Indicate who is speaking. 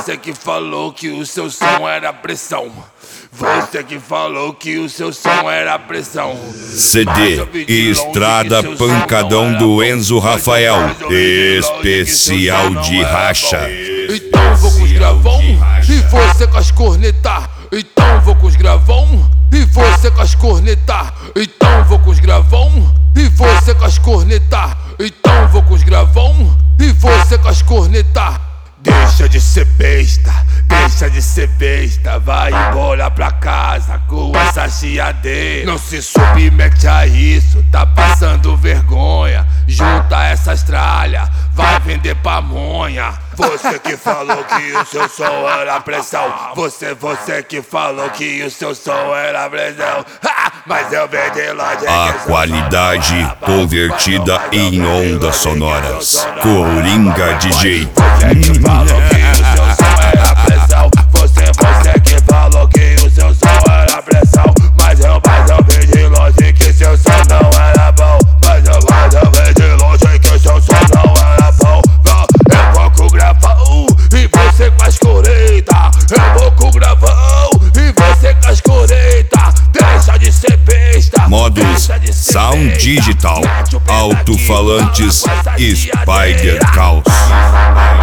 Speaker 1: Você que falou que o seu som era pressão. Você que falou que o seu som era pressão.
Speaker 2: CD Estrada Pancadão do Enzo Rafael, especial de racha.
Speaker 1: Então vou com os gravão e você com as cornetas. Então vou com os gravão e você com as cornetas. Então vou com os gravão e você com as cornetas. Então vou com os gravão e você com as cornetas. Deixa de ser besta, deixa de ser besta. Vai embora pra casa com essa chiadeira. Não se submete a isso, tá passando vergonha. Junta essas tralhas, vai vender pamonha. Você que falou que o seu som era pressão. Você que falou que o seu som era pressão. Mas eu vendi longe.
Speaker 2: A qualidade convertida em ondas sonoras. Coringa DJ.
Speaker 1: Falou que o seu som era pressão. Você que falou que o seu som era pressão. Mas eu vi de longe que seu som não era bom. Mas eu vi de longe que seu som não era bom. Eu vou com o gravão e você com as coretas. Eu vou com o gravão e você com as coretas. Deixa de ser besta.
Speaker 2: Modos Sound Digital, alto-falantes, Spider Caos.